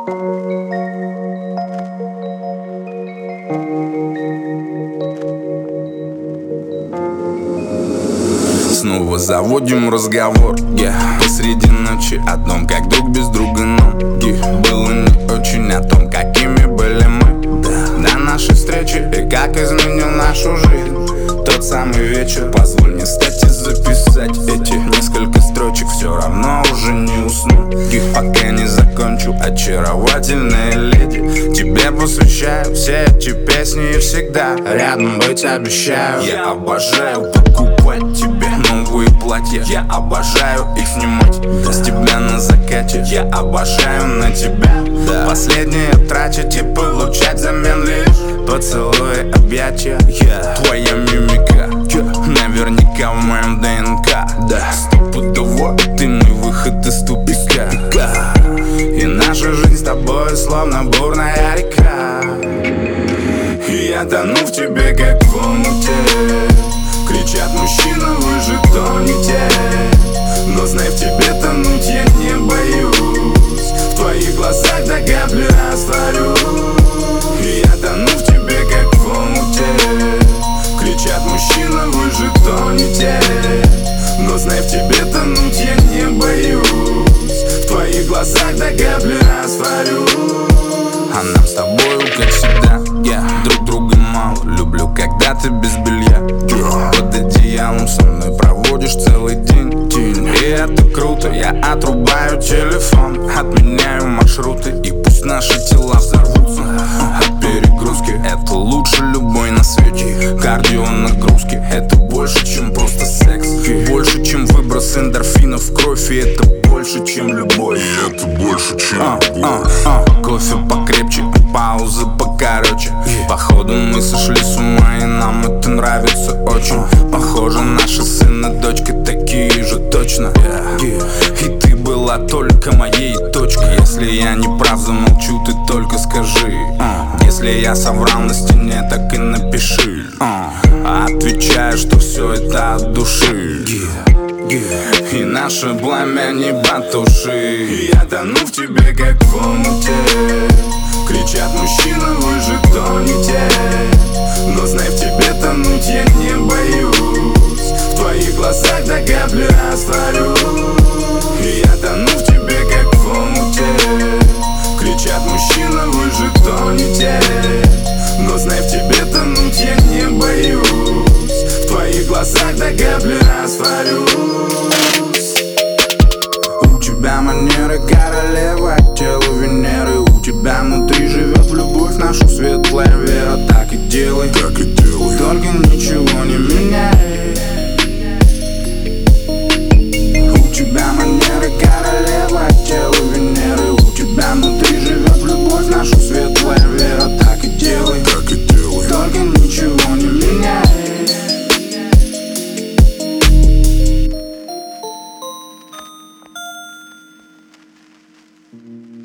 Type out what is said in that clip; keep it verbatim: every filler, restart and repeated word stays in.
Снова заводим разговор, yeah. Посреди ночи о том, как друг без друга нам yeah. Было не очень о том, какими были мы да. До нашей встречи и как изменил нашу жизнь тот самый вечер. Позволь мне, кстати, записать эти несколько строчек. Все равно уже не усну yeah. Пока не закончу, очаровательная леди. Тебе посвящаю все эти песни и всегда рядом быть обещаю. Я обожаю покупать тебе новые платья, я обожаю их снимать да. С тебя на закате, я обожаю на тебя да. Последнее тратить и получать взамен лишь поцелуи, объятия yeah. Твоя мимика yeah. Наверняка в моем ДНК да. Стопудово ты мой выход из тупика и наша жизнь с тобой словно бурная река. И я тону в тебе, как в омуте. Кричат мужчины, вы же тонете. Но знай, в тебе тонуть я не боюсь. В твоих глазах до капли растворюсь. И я тону в тебе, как в омуте. Кричат мужчины, вы же тонете. Но знай, в тебе тонуть я не боюсь. В твоих глазах до капли растворюсь. А нам с тобою, как всегда, yeah. Друг друга мало. Люблю, когда ты без белья yeah. Под одеялом со мной проводишь целый день, день. И это круто, я отрубаю телефон, отменяю маршруты. И пусть наши тела взорвутся от перегрузки. Это лучше любой на свете. Кардио нагрузки. Это больше, чем просто секс. Больше, чем выброс эндорфинов в кровь. И это больше, чем любовь. И это больше, чем а, любовь. а, а. Кофе покрепче, паузы покороче. Походу мы сошли с ума, и нам это нравится очень. Похоже, наши сын и дочка такие же точно и ты была только моей точкой. Если я не прав, замолчу, ты только скажи. Если я соврал на стене, так и напиши. Отвечаю, что все это от души. И наше пламя не потуши. Я тону в тебе, как в омуте. Кричат мужчины, вы же тонете. Но знай, в тебе тонуть я не боюсь. В твоих глазах до капли растворюсь. И я тону в тебе, как в омуте. Кричат мужчины, вы же тонете. Но знай, в тебе тонуть я не боюсь. В твоих глазах до капли растворюсь. У тебя манеры королевы, тело Венеры. У тебя внутри живет любовь, нашу светлая вера. Так и делай, так и делай. Только ничего не меняй. У тебя манеры королевы, тело Венеры. У тебя внутри живет любовь, нашу светлая вера. Так и делай, так и делай. Только ничего не меняй. Thank you.